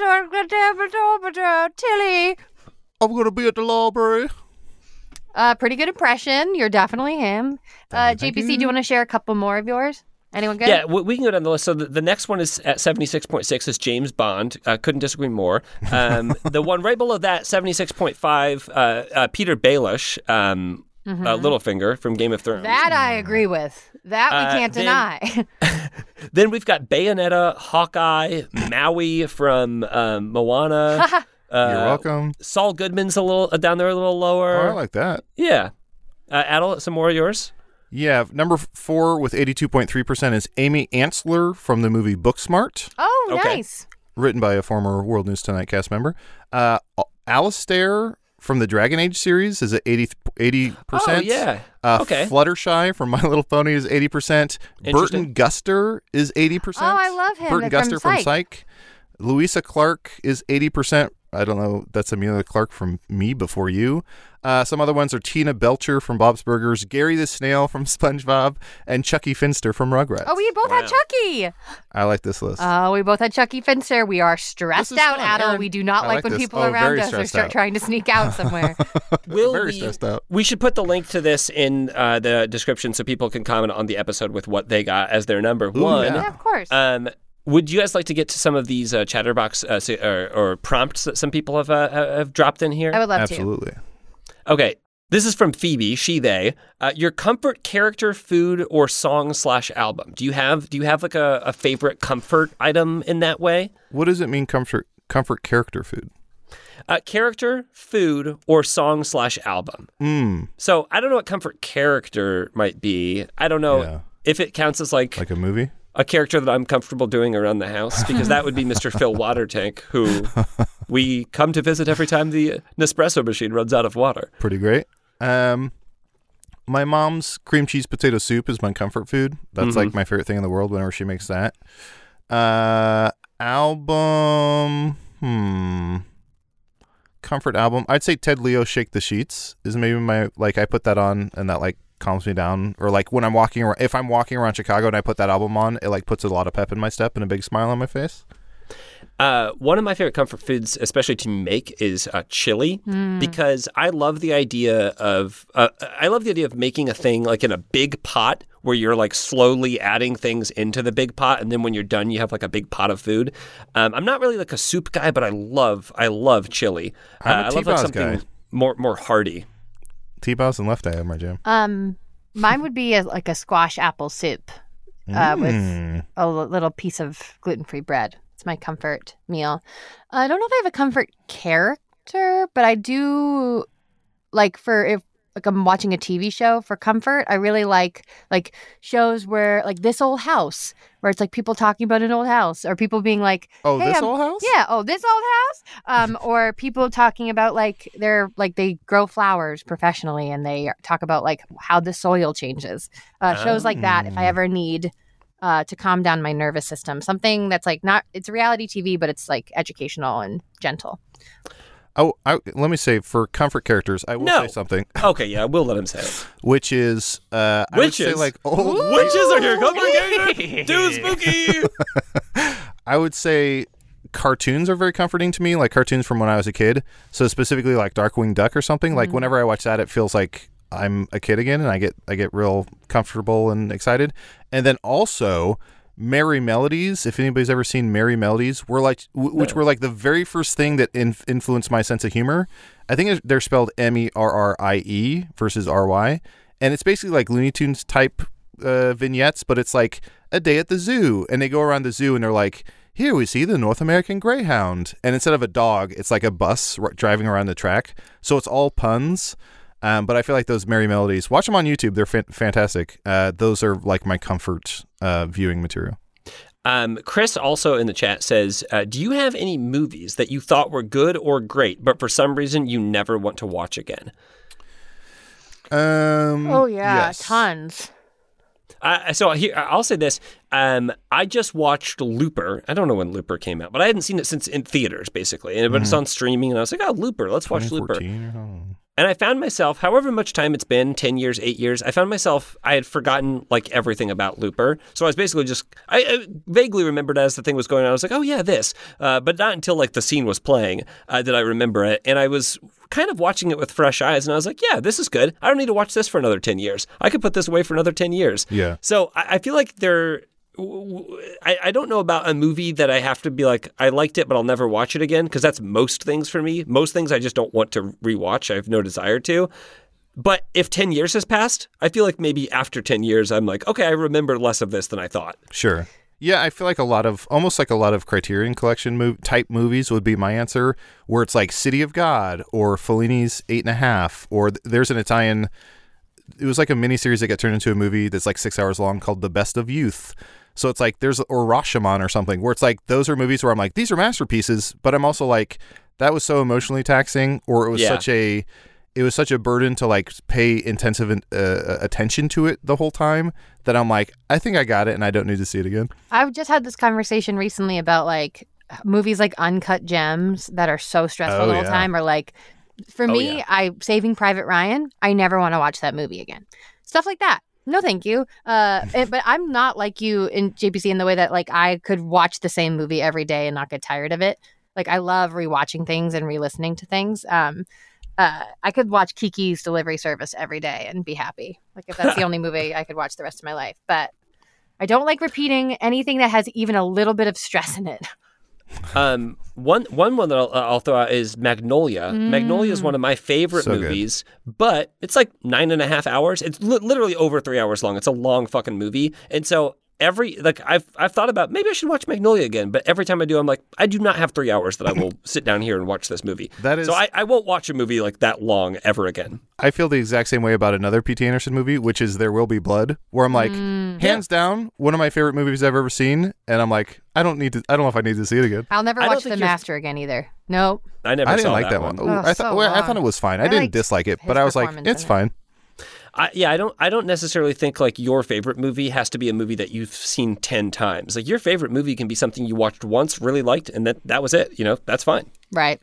Tilly. I'm going to be at the library. Pretty good impression. You're definitely him. JPC, do you want to share a couple more of yours? Anyone good? Yeah, we can go down the list. So the next one is at 76.6 is James Bond. Couldn't disagree more. The one right below that, 76.5, Peter Baelish, Littlefinger from Game of Thrones. That I agree with. That we can't deny. Then we've got Bayonetta, Hawkeye, Maui from Moana. You're welcome. Saul Goodman's a little down there, a little lower. Oh, I like that. Yeah. Adel, some more of yours? Yeah, number 4 with 82.3% is Amy Ansler from the movie Booksmart, Oh, Okay. nice. written by a former World News Tonight cast member. Alistair from the Dragon Age series is at 80%. Oh, yeah. Okay. Fluttershy from My Little Pony is 80%. Interesting. Burton Guster is 80%. Oh, I love him. Burton From Guster from Psych. Psych. Louisa Clark is 80% I don't know. That's Amelia Clark from Me Before You. Some other ones are Tina Belcher from Bob's Burgers, Gary the Snail from SpongeBob, and Chucky Finster from Rugrats. Oh, we both had Chucky. I like this list. Oh, we both had Chucky Finster. We are stressed out, fun. Adel. Aaron, We do not like when this. people around us are stressed out. trying to sneak out somewhere. Very stressed out. We should put the link to this in the description so people can comment on the episode with what they got as their number one. yeah. Yeah, of course. Would you guys like to get to some of these Chatterbox or prompts that some people have dropped in here? I would love Absolutely. Okay. This is from Phoebe, she, they. Your comfort character, food, or song/album. Do you have like a favorite comfort item in that way? What does it mean, comfort character food? Character, food, or song/album. So I don't know what comfort character might be. I don't know if it counts as like a movie? A character that I'm comfortable doing around the house, because that would be Mr. Phil Watertank, who we come to visit every time the Nespresso machine runs out of water. Pretty great. My mom's cream cheese potato soup is my comfort food. That's like my favorite thing in the world whenever she makes that. Album. Comfort album. I'd say Ted Leo Shake the Sheets is maybe my, like, I put that on and that like calms me down. Or like when I'm walking around, if I'm walking around Chicago and I put that album on, it like puts a lot of pep in my step and a big smile on my face. One of my favorite comfort foods, especially to make, is chili, because I love the idea of making a thing like in a big pot where you're like slowly adding things into the big pot, and then when you're done, you have like a big pot of food. I'm not really like a soup guy, but I love chili. I'm a I love like T-Bows something guy. more hearty. T-Bows and Left Eye are my jam. Mine would be like a squash apple soup with a little piece of gluten-free bread. It's my comfort meal. I don't know if I have a comfort character, but I do like if I'm watching a TV show for comfort, I really like shows where like This Old House, where it's like people talking about an old house, or people being like, Oh, hey, This Old House? Yeah, oh, this old house. Or people talking about like they grow flowers professionally and they talk about like how the soil changes. Shows like that, if I ever need to calm down my nervous system. Something that's like it's reality TV, but it's like educational and gentle. Oh, let me say, for comfort characters, I will say something. Okay, yeah, we'll let him say it. Which is, I would say like old Witches are here. Come on, too spooky. I would say cartoons are very comforting to me, like cartoons from when I was a kid. So specifically like Darkwing Duck or something. Like whenever I watch that, it feels like I'm a kid again, and I get real comfortable and excited. And then also Merry Melodies, if anybody's ever seen Merry Melodies, were like which were like the very first thing that influenced my sense of humor. I think they're spelled MERRIE versus RY, and it's basically like Looney Tunes type vignettes, but it's like a day at the zoo, and they go around the zoo and they're like, here we see the North American Greyhound, and instead of a dog, it's like a bus driving around the track. So it's all puns. But I feel like those Merry Melodies, watch them on YouTube. They're fantastic. Those are like my comfort viewing material. Chris also in the chat says, do you have any movies that you thought were good or great, but for some reason you never want to watch again? Oh, yeah, yes. tons. So here, I'll say this. I just watched Looper. I don't know when Looper came out, but I hadn't seen it since in theaters, basically. But it's on streaming, and I was like, oh, Looper, let's watch Looper. And I found myself, however much time it's been, 10 years, 8 years, I had forgotten like everything about Looper. So I was basically I vaguely remembered as the thing was going on. I was like, oh yeah, this. But not until like the scene was playing did I remember it. And I was kind of watching it with fresh eyes. And I was like, yeah, this is good. I don't need to watch this for another 10 years. I could put this away for another 10 years. Yeah. So I feel like I don't know about a movie that I have to be like, I liked it, but I'll never watch it again, because that's most things for me. Most things I just don't want to rewatch. I have no desire to. But if 10 years has passed, I feel like maybe after 10 years, I'm like, okay, I remember less of this than I thought. Sure. Yeah, I feel like almost like a lot of Criterion Collection type movies would be my answer, where it's like City of God or Fellini's 8.5, or there's an Italian, it was like a miniseries that got turned into a movie that's like 6 hours long called The Best of Youth. So it's like or Rashomon or something, where it's like those are movies where I'm like, these are masterpieces, but I'm also like, that was so emotionally taxing, or it was such a burden to like pay intensive attention to it the whole time, that I'm like, I think I got it and I don't need to see it again. I've just had this conversation recently about like movies like Uncut Gems that are so stressful the whole time, or like, for me, Saving Private Ryan, I never want to watch that movie again. Stuff like that. No, thank you. But I'm not like you in JPC in the way that like I could watch the same movie every day and not get tired of it. Like I love rewatching things and re-listening to things. I could watch Kiki's Delivery Service every day and be happy. Like if that's the only movie I could watch the rest of my life. But I don't like repeating anything that has even a little bit of stress in it. One that I'll throw out is Magnolia. Magnolia is one of my favorite movies, but it's like 9.5 hours. It's literally over 3 hours long. It's a long fucking movie. And so I've thought about maybe I should watch Magnolia again, but every time I do, I'm like, I do not have 3 hours that I will sit down here and watch this movie. So I won't watch a movie like that long ever again. I feel the exact same way about another P.T. Anderson movie, which is There Will Be Blood, where I'm like, hands down, one of my favorite movies I've ever seen, and I'm like, I don't know if I need to see it again. I'll never watch The Master again either. Nope. I didn't like that one. I thought it was fine. I didn't dislike it, but I was like, it's fine. I don't necessarily think like your favorite movie has to be a movie that you've seen 10 times. Like your favorite movie can be something you watched once, really liked, and that was it. You know, that's fine. Right.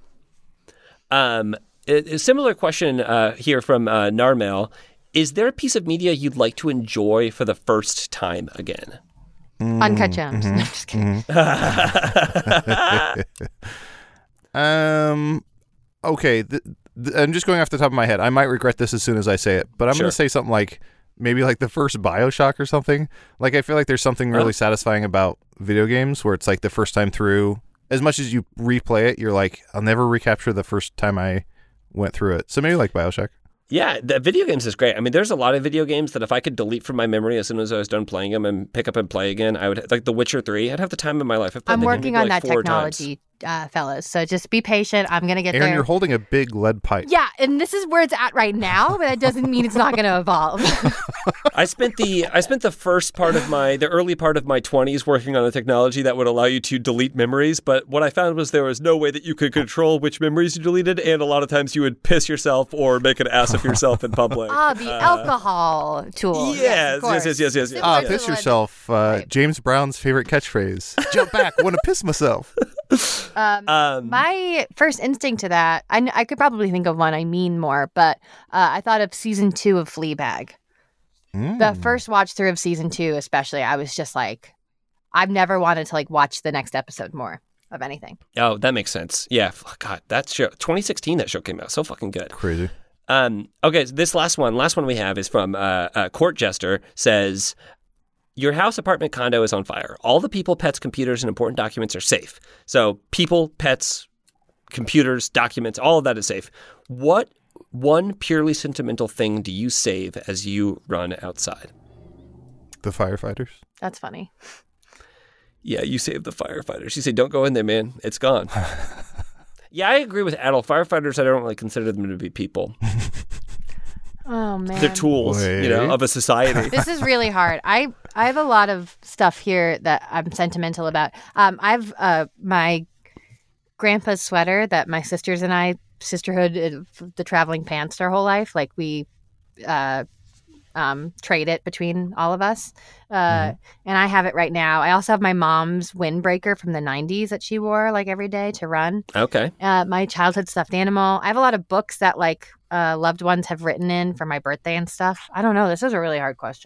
A similar question here from Narmel. Is there a piece of media you'd like to enjoy for the first time again? Uncut Gems. No, just kidding. Okay. I'm just going off the top of my head. I might regret this as soon as I say it, but I'm going to say something like maybe like the first BioShock or something. Like I feel like there's something really satisfying about video games where it's like the first time through, as much as you replay it, you're like, I'll never recapture the first time I went through it. So maybe like BioShock. Yeah, the video games is great. I mean, there's a lot of video games that if I could delete from my memory as soon as I was done playing them and pick up and play again, I would, like The Witcher 3, I'd have the time of my life. I'm working on that technology, fellas. So just be patient. I'm going to get Aaron, there. You're holding a big lead pipe. Yeah, and this is where it's at right now, but that doesn't mean it's not going to evolve. I spent the early part of my 20s working on a technology that would allow you to delete memories, but what I found was there was no way that you could control which memories you deleted, and a lot of times you would piss yourself or make an ass of yourself in public. The alcohol tool. Yes. Piss yourself. James Brown's favorite catchphrase. Jump back, want to piss myself. My first instinct to that, I could probably think of one I mean more, but I thought of season 2 of Fleabag. The first watch through of season 2, especially, I was just like, I've never wanted to like watch the next episode more of anything. Oh, that makes sense. Yeah, God, that show, 2016, that show came out, so fucking good. Crazy. Okay, so this last one we have is from Court Jester. Says, your house, apartment, condo is on fire. All the people, pets, computers, and important documents are safe. So people, pets, computers, documents, all of that is safe. What one purely sentimental thing do you save as you run outside? The firefighters. That's funny. Yeah, you save the firefighters. You say, don't go in there, man. It's gone. Yeah, I agree with Adel. Firefighters, I don't really consider them to be people. Oh, man. They're tools, of a society. This is really hard. I have a lot of stuff here that I'm sentimental about. I have my grandpa's sweater that my sisters and I, sisterhood, the traveling pants our whole life. Like we trade it between all of us. And I have it right now. I also have my mom's windbreaker from the 90s that she wore like every day to run. Okay. My childhood stuffed animal. I have a lot of books that like loved ones have written in for my birthday and stuff. I don't know. This is a really hard question.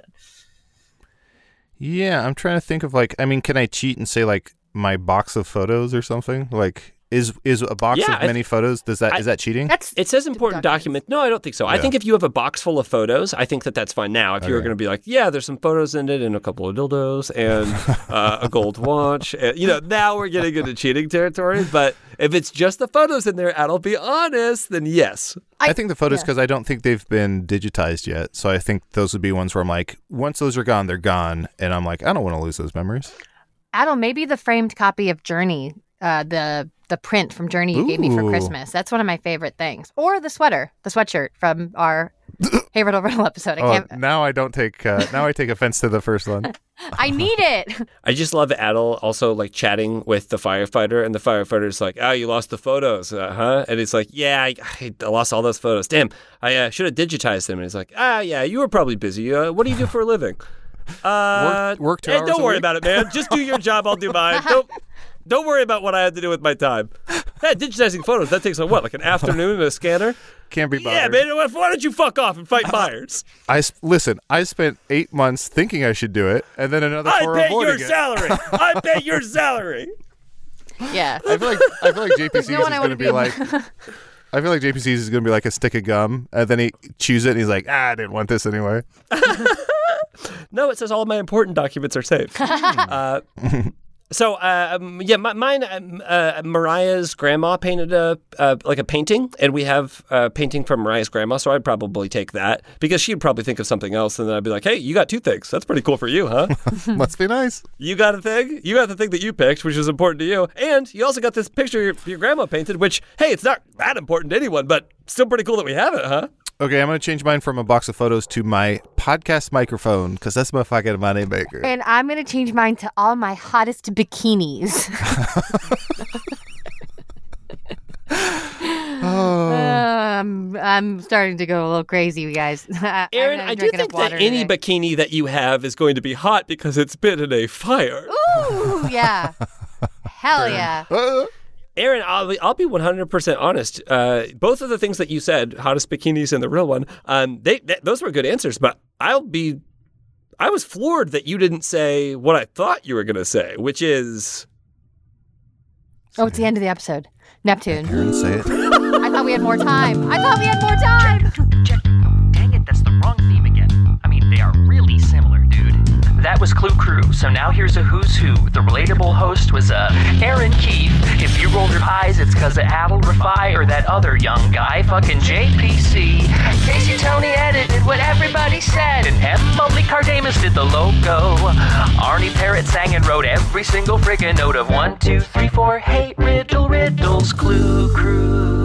Yeah, I'm trying to think of like, I mean, can I cheat and say like my box of photos or something? Like, is a box of many photos, is that cheating? It says important document. No, I don't think so. Yeah. I think if you have a box full of photos, I think that's fine. Now, if you're going to be like, yeah, there's some photos in it and a couple of dildos and a gold watch, and, now we're getting into cheating territory. But if it's just the photos in there, and I'll be honest, then yes. I think the photos, because I don't think they've been digitized yet. So I think those would be ones where I'm like, once those are gone, they're gone. And I'm like, I don't want to lose those memories. Adel, maybe the framed copy of Journey, the print from Journey you gave me for Christmas. That's one of my favorite things. Or the sweatshirt from our Hey Riddle Riddle episode. Now I take offense to the first one. I need it. I just love Adel also like chatting with the firefighter, and the firefighter's like, "Oh, you lost the photos, huh?" And it's like, "Yeah, I lost all those photos. Damn, I should have digitized them." And he's like, "Yeah, you were probably busy. What do you do for a living?" Work 2 hours don't a worry week. about it, man. Just do your job. I'll do mine. Don't worry about what I have to do with my time. Yeah, digitizing photos, that takes like an afternoon and a scanner? Can't be bothered. Yeah, man, why don't you fuck off and fight fires? Listen, I spent 8 months thinking I should do it, and then another 4 avoiding it. I pay your salary. Yeah. I feel like JPC's is going to be like... I feel like JPC's is going to be like a stick of gum, and then he chews it, and he's like, I didn't want this anyway. No, it says all my important documents are saved. Mine. Mariah's grandma painted a painting, and we have a painting from Mariah's grandma. So I'd probably take that because she'd probably think of something else, and then I'd be like, "Hey, you got 2 things. That's pretty cool for you, huh? Must be nice. You got a thing. You got the thing that you picked, which is important to you, and you also got this picture your grandma painted, which hey, it's not that important to anyone, but still pretty cool that we have it, huh?" Okay, I'm going to change mine from a box of photos to my podcast microphone because that's my fucking money maker. And I'm going to change mine to all my hottest bikinis. I'm starting to go a little crazy, you guys. Aaron, I do think that any bikini that you have is going to be hot because it's been in a fire. Ooh, yeah. Hell yeah. Aaron, I'll be 100% honest. Both of the things that you said, hottest bikinis and the real one, those were good answers. But I was floored that you didn't say what I thought you were going to say, which is... Oh, it's the end of the episode. Neptune. Aaron, say it. I thought we had more time. Check. Oh, dang it, that's the wrong theme again. I mean, they are really similar, dude. That was Clue Crew, so now here's a who's who. The relatable host was Aaron Keefe. If you rolled your eyes, it's because of Adel Rafai or that other young guy, fucking JPC. Casey Tony edited what everybody said, and Emily Cardamus did the logo. Arnie Parrott sang and wrote every single friggin' note of 1, 2, 3, 4. Hate riddles, Clue Crew.